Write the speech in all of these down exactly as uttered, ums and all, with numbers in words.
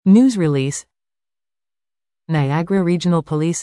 News release. Niagara Regional Police.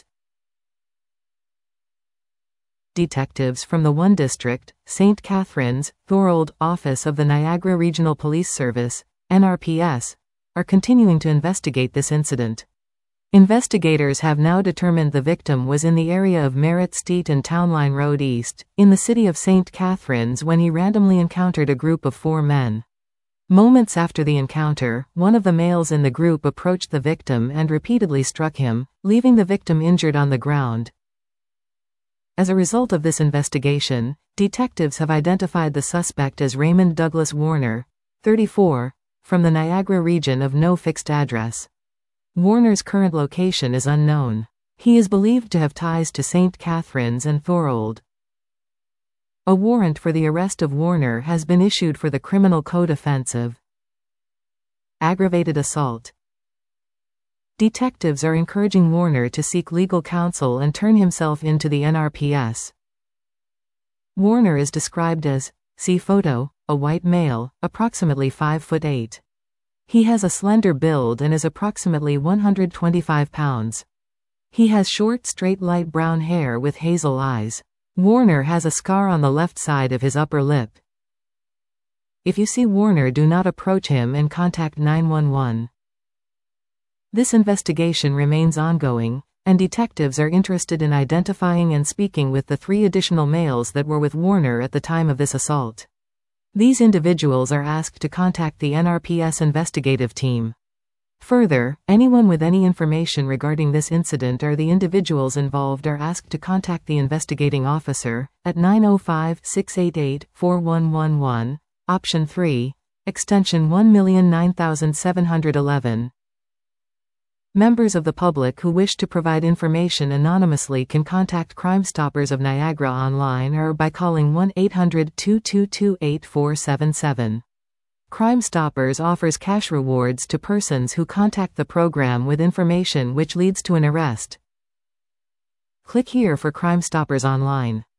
Detectives from the one District, Saint Catharines, Thorold Office of the Niagara Regional Police Service, N R P S, are continuing to investigate this incident. Investigators have now determined the victim was in the area of Merritt Street and Townline Road East, in the city of Saint Catharines, when he randomly encountered a group of four men. Moments after the encounter, one of the males in the group approached the victim and repeatedly struck him, leaving the victim injured on the ground. As a result of this investigation, detectives have identified the suspect as Raymond Douglas Warner, thirty-four, from the Niagara region of no fixed address. Warner's current location is unknown. He is believed to have ties to Saint Catharines and Thorold. A warrant for the arrest of Warner has been issued for the Criminal Code offense of aggravated assault. Detectives are encouraging Warner to seek legal counsel and turn himself in to the N R P S. Warner is described as, see photo, a white male, approximately five foot eight. He has a slender build and is approximately one hundred twenty-five pounds. He has short, straight light brown hair with hazel eyes. Warner has a scar on the left side of his upper lip. If you see Warner, do not approach him and contact nine one one. This investigation remains ongoing, and detectives are interested in identifying and speaking with the three additional males that were with Warner at the time of this assault. These individuals are asked to contact the N R P S investigative team. Further, anyone with any information regarding this incident or the individuals involved are asked to contact the investigating officer at nine oh five, six eight eight, four one one one, option three, extension one nine seven one one. Members of the public who wish to provide information anonymously can contact Crime Stoppers of Niagara online or by calling one eight hundred, two two two, eight four seven seven. Crime Stoppers offers cash rewards to persons who contact the program with information which leads to an arrest. Click here for Crime Stoppers online.